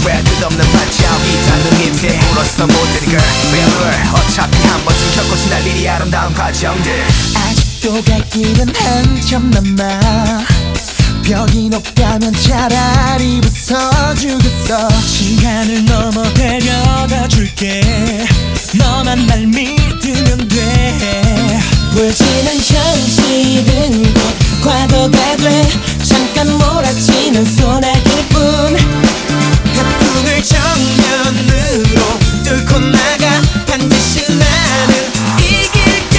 왜 끝없는 반짝이 닿는 밑에 울었어 모든 걸 Failure 어차피 한 번쯤 겪고 지날 일이 아름다운 과정들 아직도 갈 길은 한참 남아 벽이 높다면 차라리 부숴주겠어 시간을 넘어 데려다 줄게 너만 날 믿으면 돼 보여지는 현실은 곧 과거가 돼 잠깐 몰아치는 소나기뿐 태풍을 정면으로 뚫고 나가 반드시 나는 이길게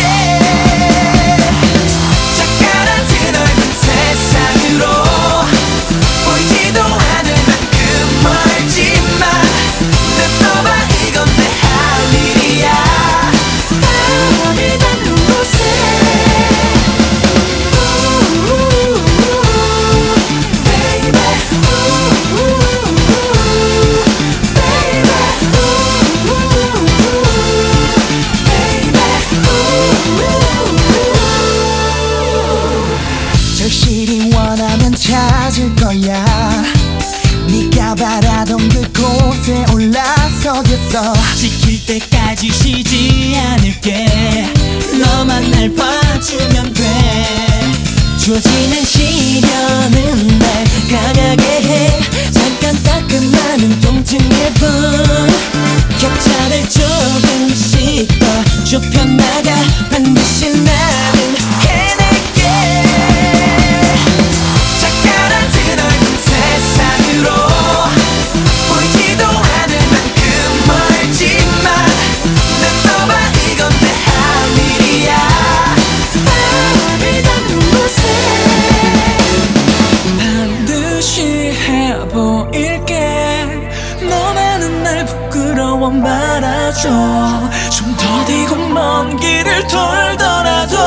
작가란 드넓은 세상으로 보이지도 않을 만큼 멀지만 내 떠봐 이건 내 할 일이야 바람이 닿는 곳에 Baby 절실히 원하면 찾을 거야 네가 바라던 그곳에 올라서겠어 지킬 때까지 쉬지 않을게 너만 날 봐주면 돼 주어지는 시련은 날 강하게 해 잠깐 따끔하는 통증일 뿐 격차를 조금씩 더 좁혀나가 반드시 나는 해낼게 작가란 드넓은 세상으로 보이지도 않을 만큼 멀지만 내 떠봐 이건 내 할 일이야 바람이 닿는 곳에 반드시 해보일게 너만은 날 부끄러워 말아줘 좀 더디고 먼 길을 돌더라도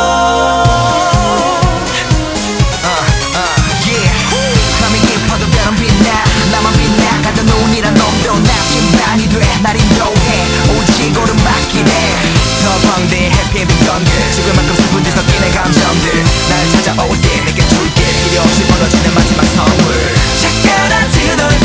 밤이 깊어도 별은 빛나 나만 빛나 가던 운이란 놈도 나침반이 돼 날 인도해 오직 오른바퀴 돼더 광대해 해피엔딩 연극 죽을 만큼 슬픈 데 섞인 내 감정들 날 찾아올 때 내게 줄게 필요 없이 벌어지는 마지막 선물 작가란 드넓은